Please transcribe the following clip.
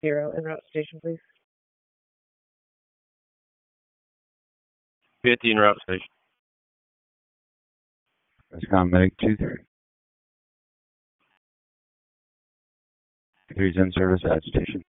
0 en route station, please. 50 en route station. Rescom Medic 2-3. 3's in service at station.